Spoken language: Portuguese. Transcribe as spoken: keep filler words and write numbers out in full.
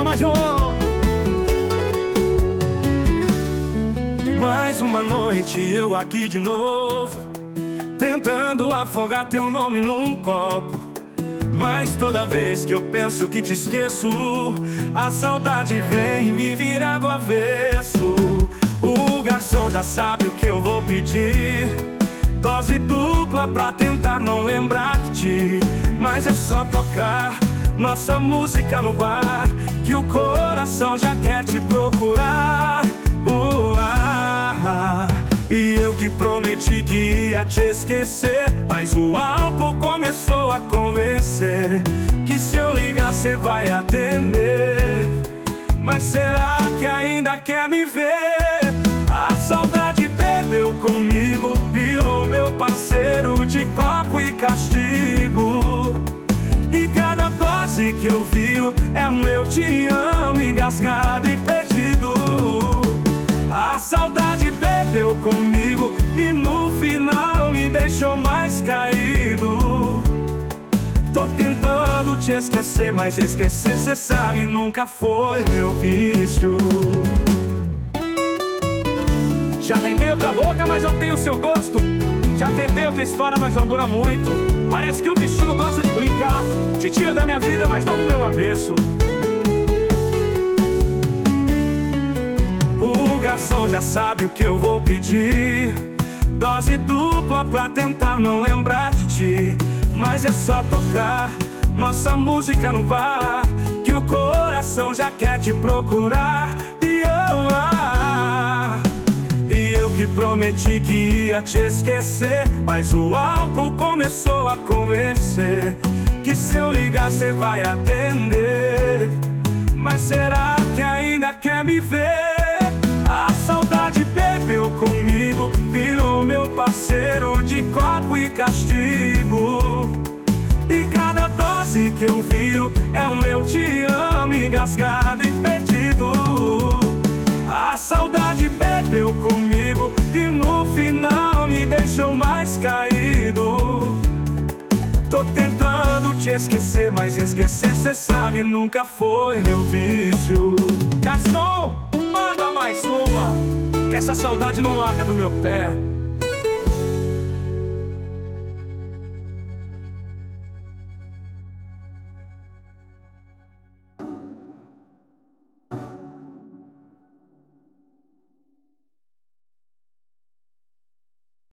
mais um. Mais uma noite eu aqui de novo, tentando afogar teu nome num copo. Mas toda vez que eu penso que te esqueço, a saudade vem e me vira do avesso. O garçom já sabe o que eu vou pedir, dose dupla pra tentar não lembrar de ti. Mas é só tocar nossa música no bar, que o coração já quer te procurar. uh, ah, ah. E eu que prometi que ia te esquecer, mas o álcool começou a convencer que se eu ligar cê vai atender. Mas será que ainda quer me ver? A saudade bebeu comigo, virou meu parceiro de copo e castigo. E cada dose que eu vi é um eu te amo engasgado e perdido. A saudade bebeu comigo e no final me deixou mais caído. Tô tentando te esquecer, mas esquecer cê sabe nunca foi meu vício. Já vendeu tua boca, mas não tem o seu gosto. Já vendeu tua história, mas não dura muito. Parece que o destino gosta de brincar, te tira da minha vida, mas não do meu avesso. O garçom já sabe o que eu vou pedir, dose dupla pra tentar não lembrar de ti. Mas é só tocar nossa música no bar, que o coração já quer te procurar. E eu, ah, e eu que prometi que ia te esquecer, mas o álcool começou a convencer que se eu ligar cê vai atender. Mas será que ainda quer me ver? A saudade bebeu comigo, virou meu parceiro de copo e castigo. E cada dose que eu viro é um eu te amo engasgado e perdido. A saudade bebeu comigo e no final me deixou mais caído. Tô tentando te esquecer, mas esquecer cê sabe nunca foi meu vício. Garçom, manda mais uma, que essa saudade não larga do meu pé.